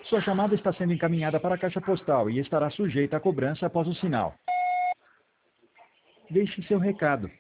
Sua chamada está sendo encaminhada para a caixa postal e estará sujeita à cobrança após o sinal. Deixe seu recado.